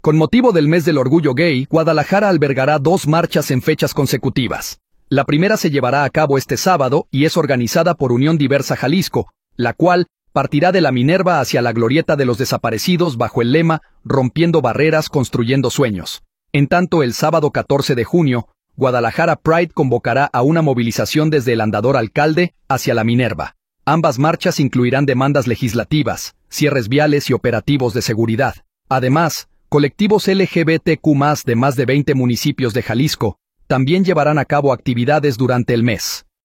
Con motivo del mes del orgullo gay, Guadalajara albergará 2 marchas en fechas consecutivas. La primera se llevará a cabo este sábado y es organizada por Unión Diversa Jalisco, la cual partirá de la Minerva hacia la Glorieta de los Desaparecidos bajo el lema Rompiendo Barreras, Construyendo Sueños. En tanto, el sábado 14 de junio, Guadalajara Pride convocará a una movilización desde el Andador Alcalde hacia la Minerva. Ambas marchas incluirán demandas legislativas, cierres viales y operativos de seguridad. Además, colectivos LGBTQ+ de más de 20 municipios de Jalisco también llevarán a cabo actividades durante el mes.